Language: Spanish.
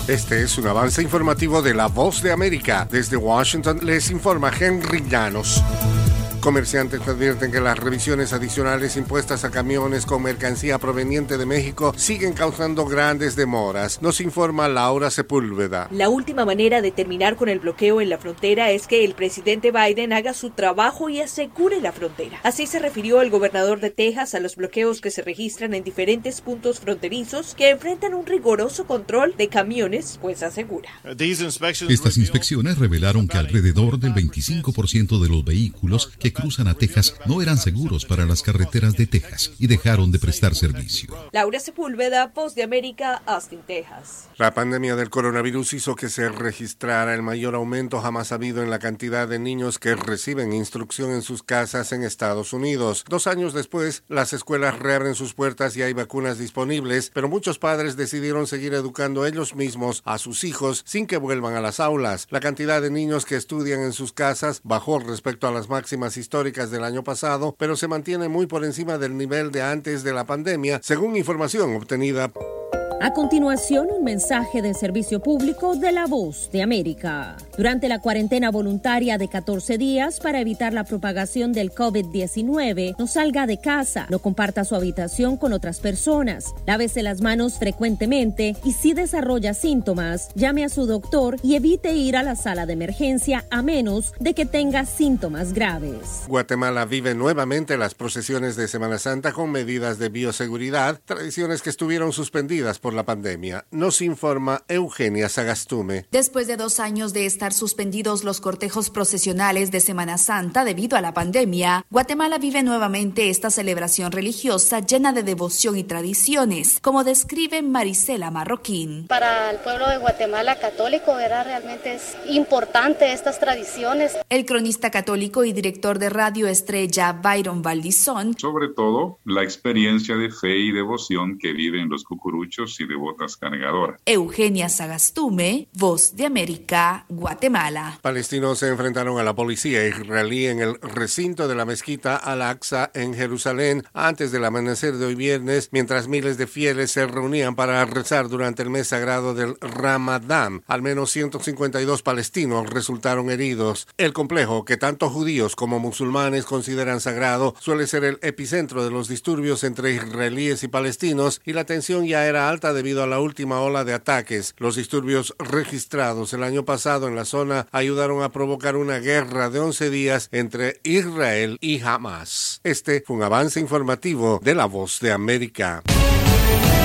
Este es un avance informativo de La Voz de América. Desde Washington les informa Henry Llanos. Comerciantes advierten que las revisiones adicionales impuestas a camiones con mercancía proveniente de México siguen causando grandes demoras. Nos informa Laura Sepúlveda. La última manera de terminar con el bloqueo en la frontera es que el presidente Biden haga su trabajo y asegure la frontera. Así se refirió el gobernador de Texas a los bloqueos que se registran en diferentes puntos fronterizos que enfrentan un riguroso control de camiones, pues asegura. Estas inspecciones revelaron que alrededor del 25% de los vehículos que cruzan a Texas no eran seguros para las carreteras de Texas y dejaron de prestar servicio. Laura Sepúlveda, Voz de América, Austin, Texas. La pandemia del coronavirus hizo que se registrara el mayor aumento jamás habido en la cantidad de niños que reciben instrucción en sus casas en Estados Unidos. 2 años después, las escuelas reabren sus puertas y hay vacunas disponibles, pero muchos padres decidieron seguir educando ellos mismos a sus hijos sin que vuelvan a las aulas. La cantidad de niños que estudian en sus casas bajó respecto a las máximas históricas del año pasado, pero se mantiene muy por encima del nivel de antes de la pandemia, según información obtenida. A continuación, un mensaje de servicio público de La Voz de América. Durante la cuarentena voluntaria de 14 días para evitar la propagación del COVID-19, no salga de casa, no comparta su habitación con otras personas, lávese las manos frecuentemente y si desarrolla síntomas, llame a su doctor y evite ir a la sala de emergencia a menos de que tenga síntomas graves. Guatemala vive nuevamente las procesiones de Semana Santa con medidas de bioseguridad, tradiciones que estuvieron suspendidas por la pandemia. Nos informa Eugenia Sagastume. Después de 2 años de estar suspendidos los cortejos procesionales de Semana Santa debido a la pandemia, Guatemala vive nuevamente esta celebración religiosa llena de devoción y tradiciones, como describe Marisela Marroquín. Para el pueblo de Guatemala católico, realmente es importante estas tradiciones. El cronista católico y director de Radio Estrella, Byron Valdizón. Sobre todo, la experiencia de fe y devoción que viven los cucuruchos y devotas cargadoras. Eugenia Sagastume, Voz de América, Guatemala. Palestinos se enfrentaron a la policía israelí en el recinto de la mezquita Al-Aqsa en Jerusalén antes del amanecer de hoy viernes, mientras miles de fieles se reunían para rezar durante el mes sagrado del Ramadán. Al menos 152 palestinos resultaron heridos. El complejo, que tanto judíos como musulmanes consideran sagrado, suele ser el epicentro de los disturbios entre israelíes y palestinos, y la tensión ya era alta debido a la última ola de ataques. Los disturbios registrados el año pasado en la zona ayudaron a provocar una guerra de 11 días entre Israel y Hamas. Este fue un avance informativo de La Voz de América.